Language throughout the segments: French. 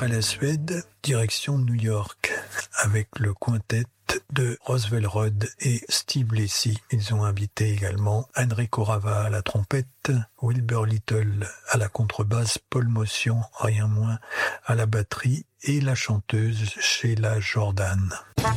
Après la Suède, direction New York, avec le quintet de Roswell Rudd et Steve Lacy. Ils ont invité également Enrico Rava à la trompette, Wilbur Little à la contrebasse, Paul Motian, rien moins, à la batterie et la chanteuse Sheila Jordan.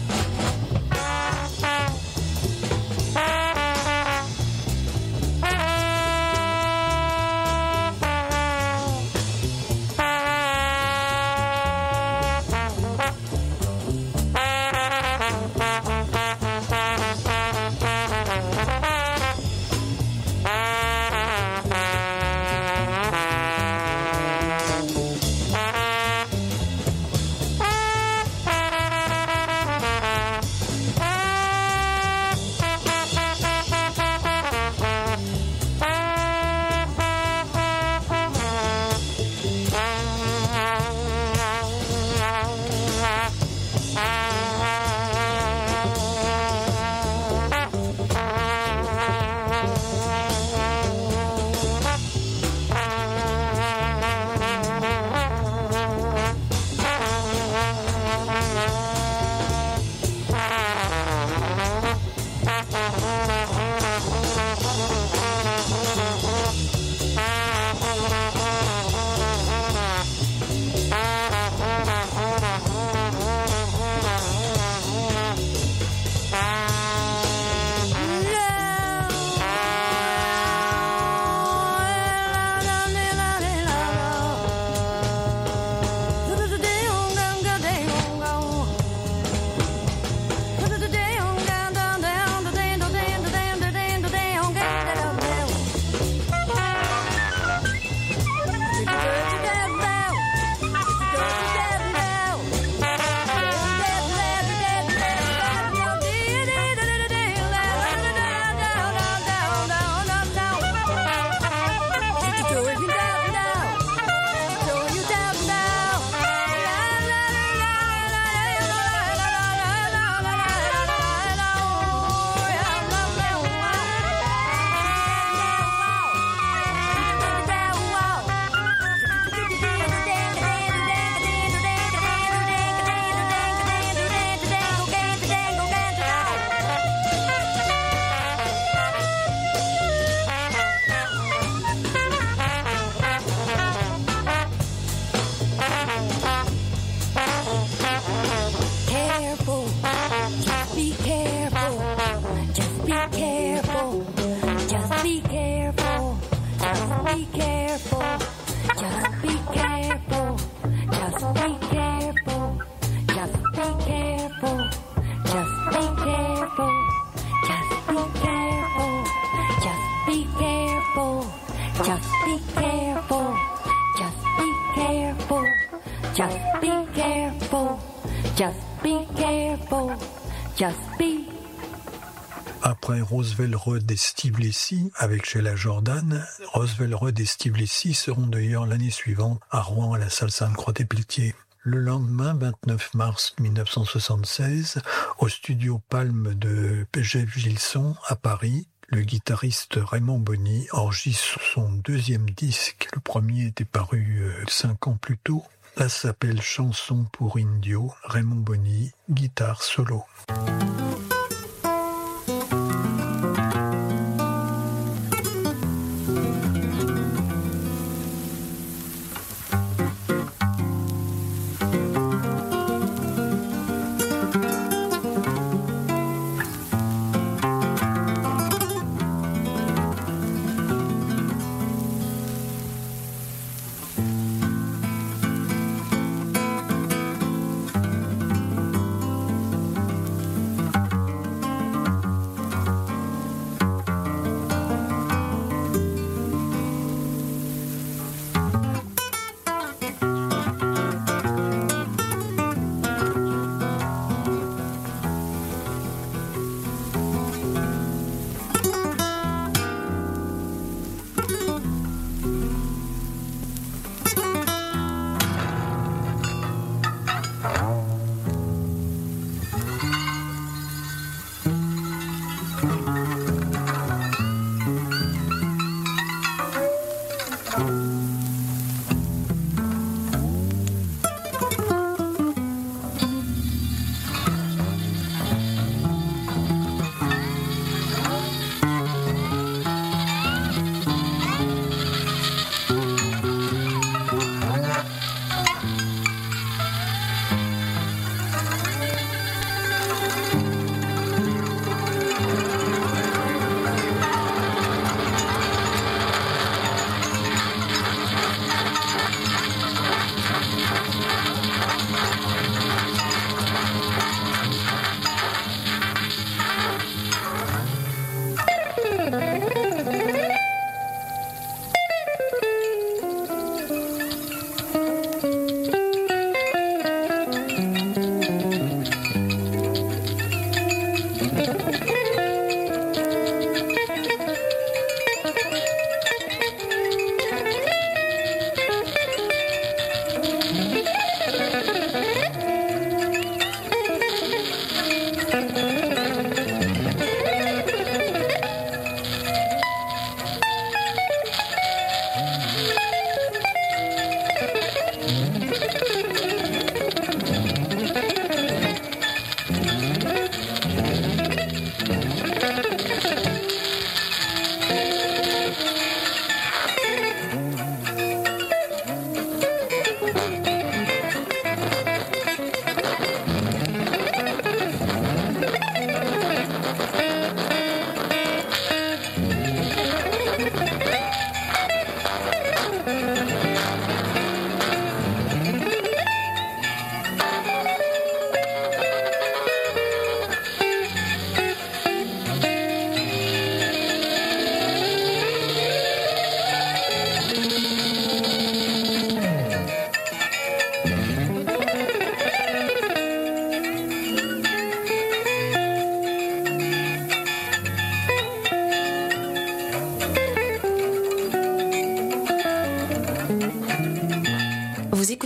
Après Roswell Rudd et Steve Lacy avec Sheila Jordan, Roswell Rudd et Steve Lacy seront d'ailleurs l'année suivante à Rouen à la salle Sainte-Croix-des-Pelletiers. Le lendemain, 29 mars 1976, au studio Palme de Jeff Gilson à Paris, le guitariste Raymond Bonny enregistre son deuxième disque. Le premier était paru 5 ans plus tôt. Là s'appelle Chanson pour Indio, Raymond Bonny, guitare solo.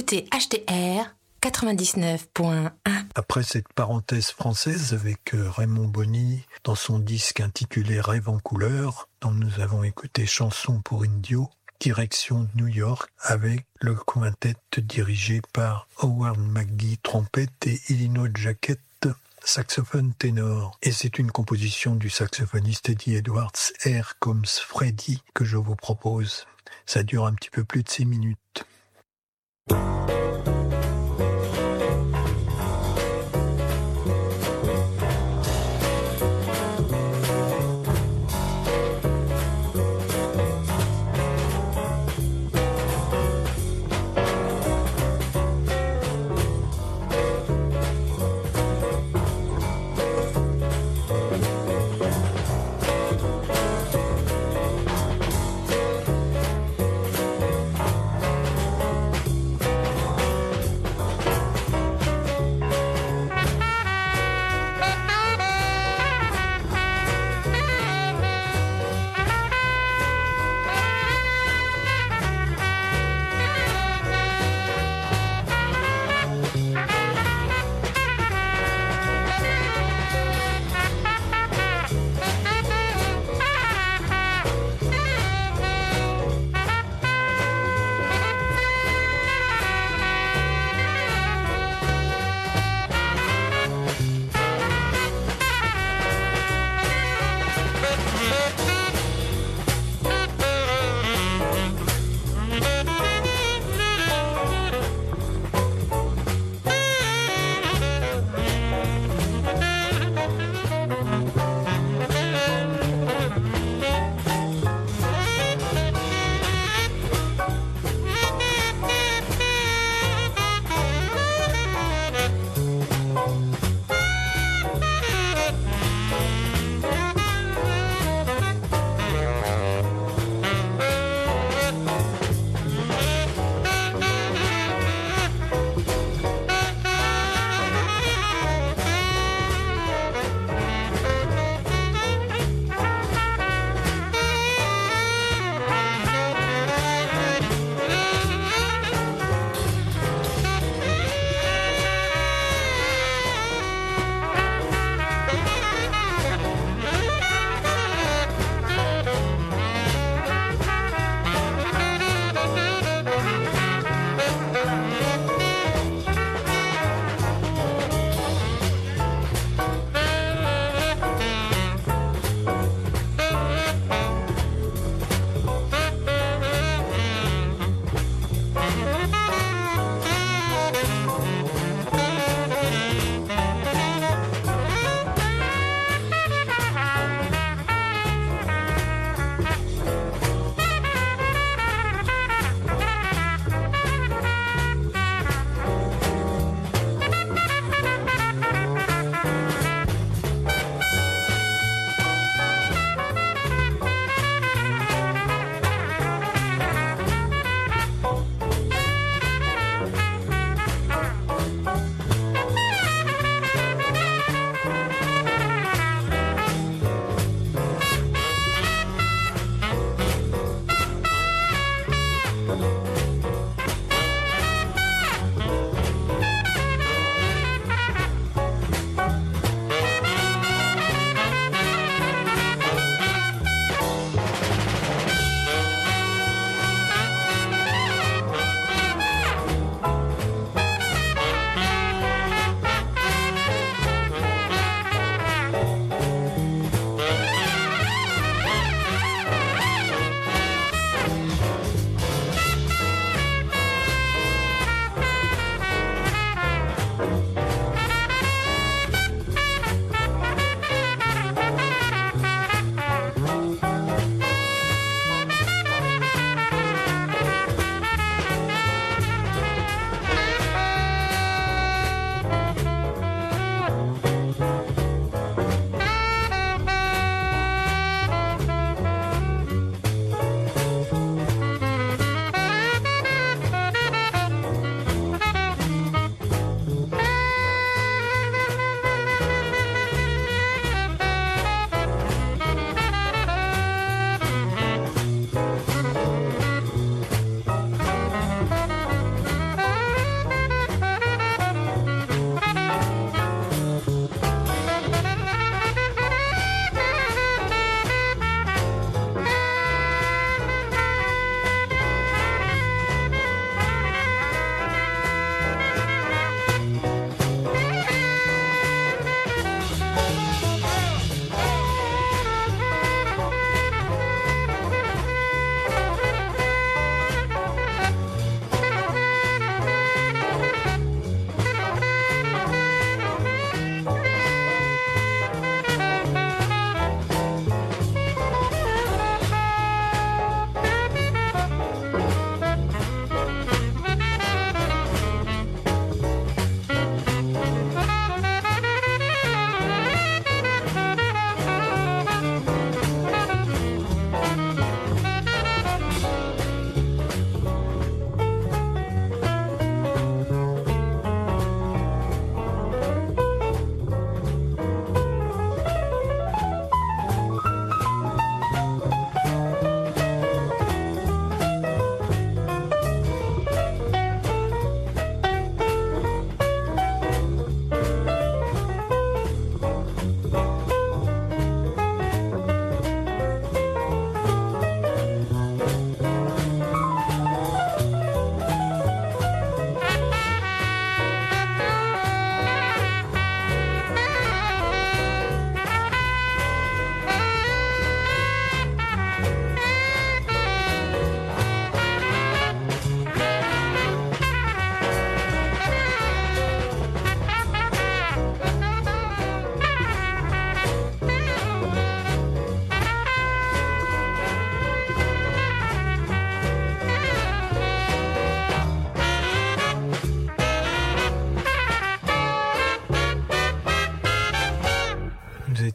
écoutez HTR 99.1. Après cette parenthèse française avec Raymond Bonny dans son disque intitulé Rêve en couleur, dont nous avons écouté Chanson pour Indio, direction New York avec le quintet dirigé par Howard McGhee, trompette, et Ilino Jacket, saxophone ténor. Et c'est une composition du saxophoniste Eddie Edwards, Air Comes Freddy, que je vous propose. Ça dure un petit peu plus de 6 minutes.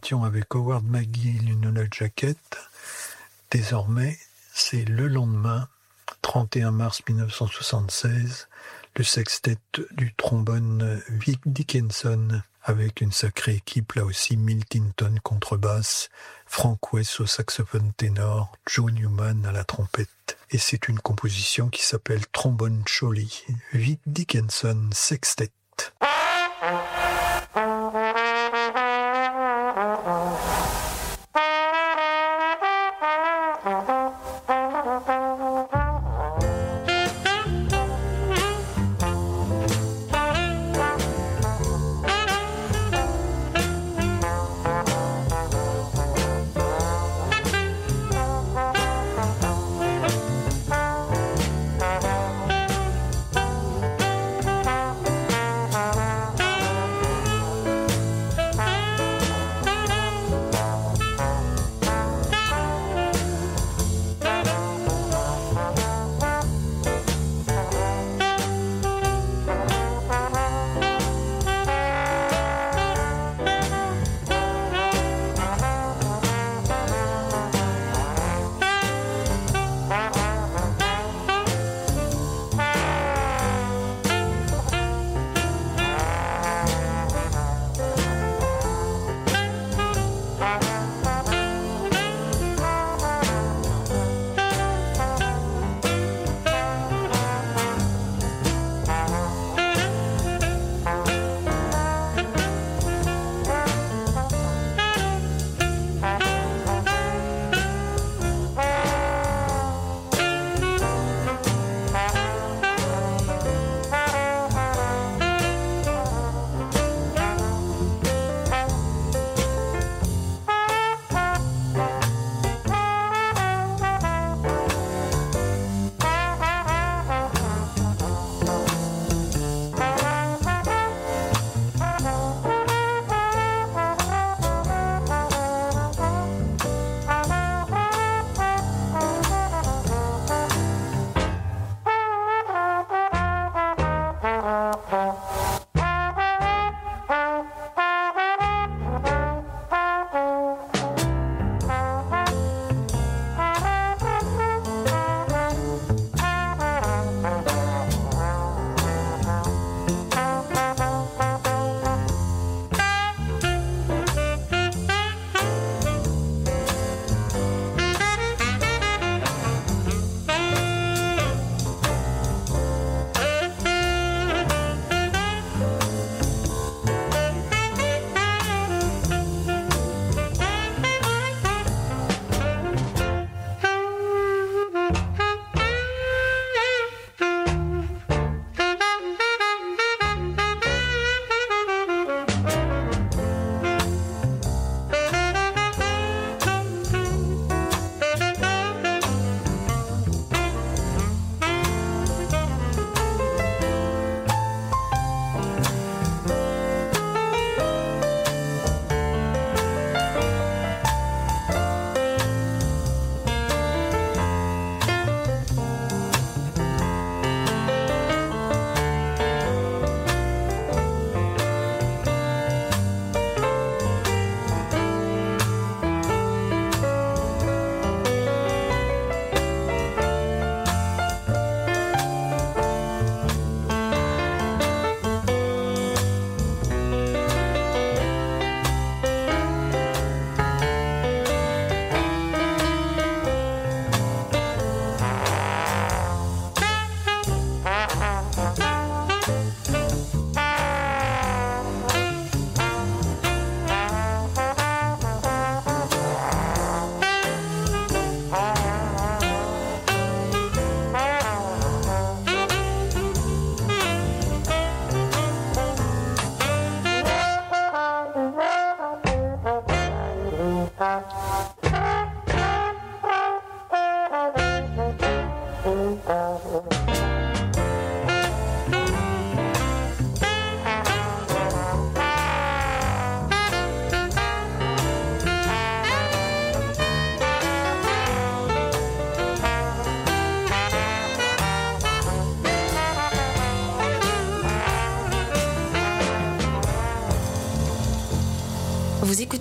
étions avec Howard McGill, une jaquette. Désormais, c'est le lendemain, 31 mars 1976, le sextet du trombone Vic Dickinson, avec une sacrée équipe, là aussi, Milt Hinton contrebasse, Frank West au saxophone ténor, Joe Newman à la trompette. Et c'est une composition qui s'appelle Trombone Choly, Vic Dickinson Sextet.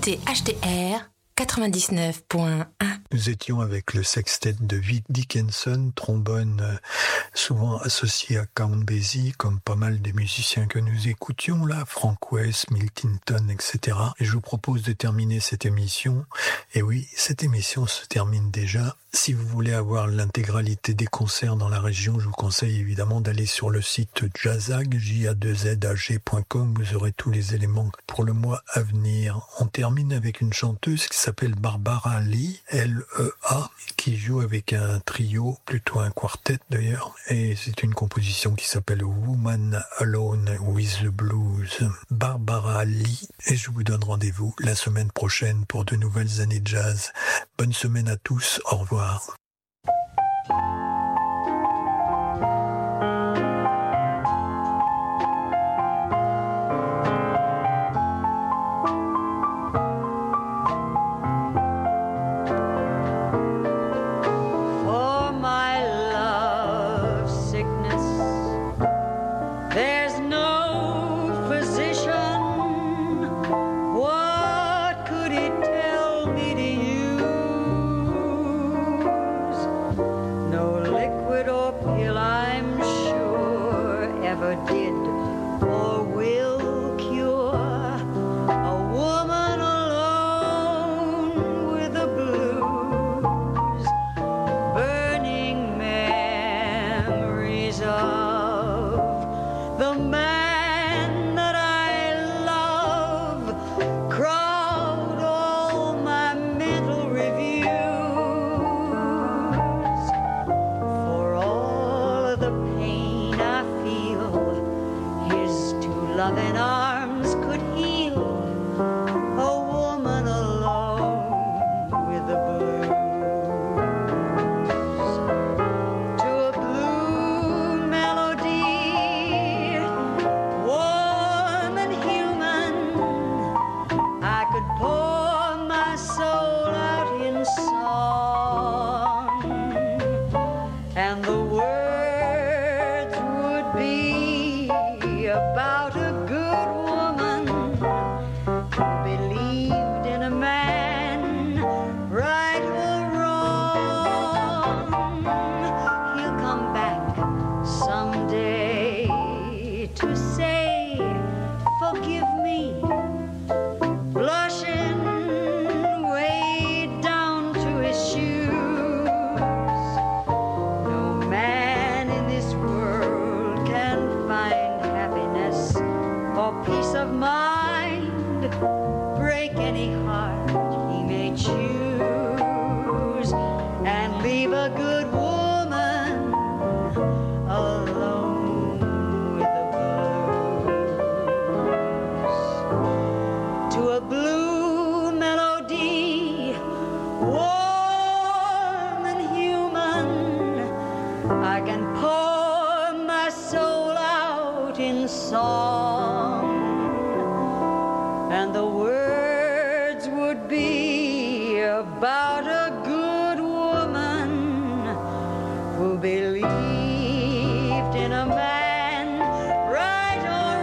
écoutez HTR 99.1. Nous étions avec le sextet de Vic Dickinson, trombone souvent associé à Count Basie, comme pas mal des musiciens que nous écoutions là, Frank West, Milton, etc. Et je vous propose de terminer cette émission. Et oui, cette émission se termine déjà. Si vous voulez avoir l'intégralité des concerts dans la région, je vous conseille évidemment d'aller sur le site jazag, jazag.com. Vous aurez tous les éléments pour le mois à venir. On termine avec une chanteuse qui s'appelle Barbara Lee, L-E-A, qui joue avec un trio, plutôt un quartet d'ailleurs. Et c'est une composition qui s'appelle Woman Alone with the Blues. Barbara Lee. Et je vous donne rendez-vous la semaine prochaine pour de nouvelles années de jazz. Bonne semaine à tous. Au revoir. For my love sickness, there's no physician. What could he tell me to use? No liquid or pill, I'm sure, ever did or will cure a woman alone with the blues, burning memories of the man that I love crowd all my mental reviews. For all of the pain I feel, his two loving arms could heal a woman alone with the blues. To a blue melody, warm and human, I could pour my soul out in song, and the words would be about a good woman who believed in a man, right or wrong. He'll come back someday to say, forgive me, blushing way down to his shoes. No man in this world can find happiness or peace of mind, break any heart he may choose, and leave a good woman alone with the blues. To a blue melody, warm and human, I can pour my soul out in song, and the words would be about a good woman who believed in a man, right or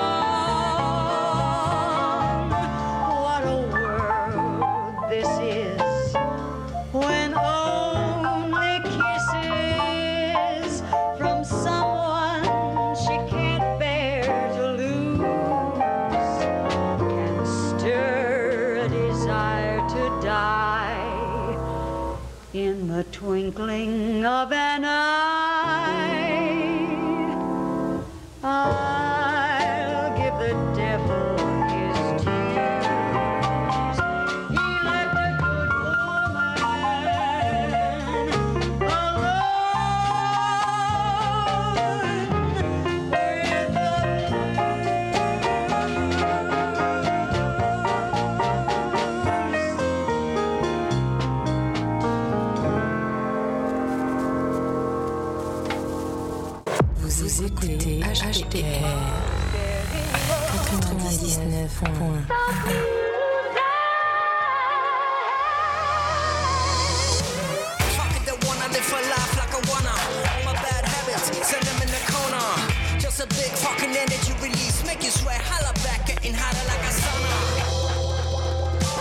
wrong. What a world this is, when only kisses from someone she can't bear to lose can stir a desire to die in the twinkling of an eye. I'll give the devil his dues. He left a good woman alone with the Vous écoutez HTR 99.1. Just a big fucking energy release, make you sweat, holla back, getting hotter like a sauna.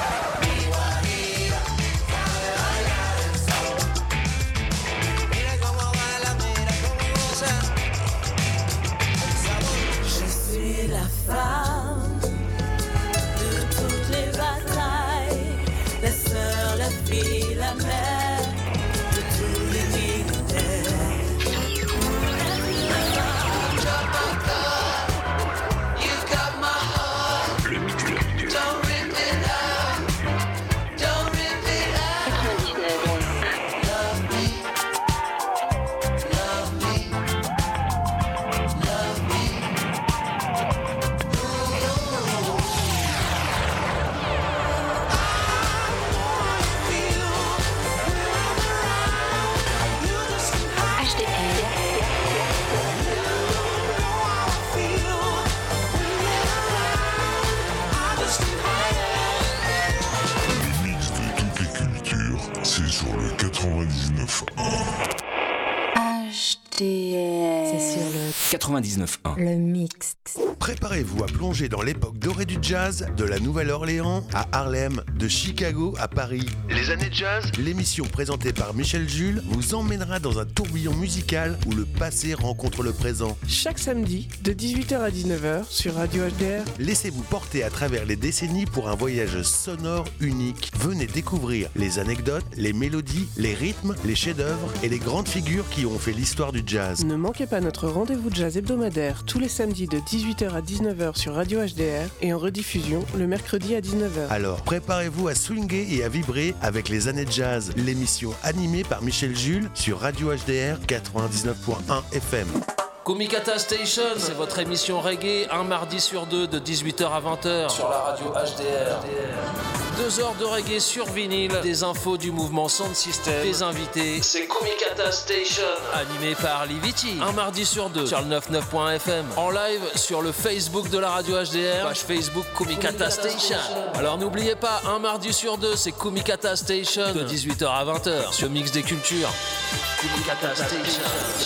HDR. C'est sur le 99.1. Le mix. Préparez-vous à plonger dans l'époque dorée du jazz, de la Nouvelle-Orléans à Harlem, de Chicago à Paris. Les années jazz, l'émission présentée par Michel Jules vous emmènera dans un tourbillon musical où le passé rencontre le présent. Chaque samedi, de 18h à 19h sur Radio HDR. Laissez-vous porter à travers les décennies pour un voyage sonore unique. Venez découvrir les anecdotes, les mélodies, les rythmes, les chefs-d'œuvre et les grandes figures qui ont fait l'histoire du jazz. Ne manquez pas notre rendez-vous jazz hebdomadaire tous les samedis de 18h à 19h sur Radio HDR et en rediffusion le mercredi à 19h. Alors préparez-vous à swinguer et à vibrer avec les années jazz, l'émission animée par Michel Jules sur Radio HDR 99.1 FM. Kumikata Station, c'est votre émission reggae, un mardi sur deux de 18h à 20h sur la radio HDR. 2 heures de reggae sur vinyle, des infos du mouvement Sound System, des invités. C'est Kumikata Station, animé par Liviti, un mardi sur deux sur le 99.fm. En live sur le Facebook de la radio HDR, page Facebook Kumikata Station. Alors n'oubliez pas, un mardi sur deux, c'est Kumikata Station, de 18h à 20h sur Mix des Cultures. Kumikata Station.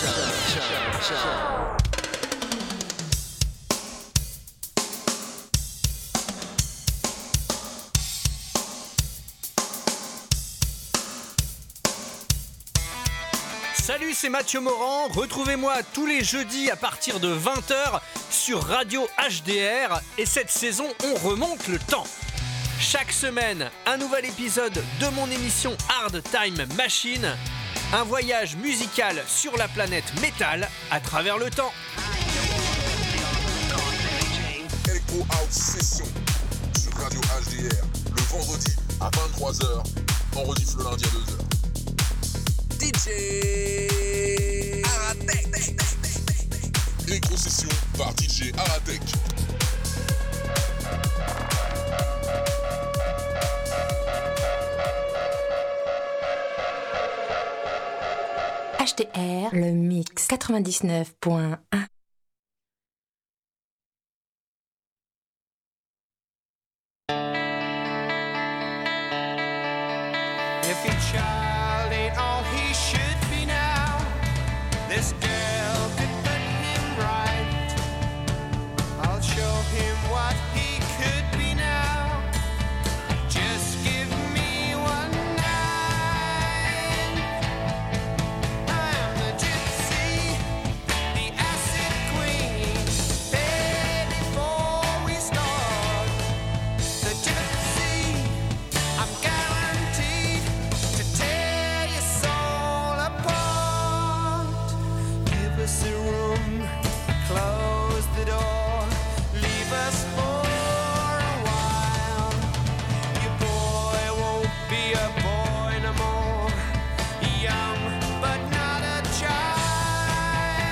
Salut, c'est Mathieu Morand. Retrouvez-moi tous les jeudis à partir de 20h sur Radio HDR. Et cette saison, on remonte le temps. Chaque semaine, un nouvel épisode de mon émission Hard Time Machine. Un voyage musical sur la planète métal à travers le temps. Echo Out Session sur Radio HDR le vendredi à 23h, on rediff le lundi à 2h. DJ Aratek. Echo Session par DJ Aratek. HDR, le mix 99.1.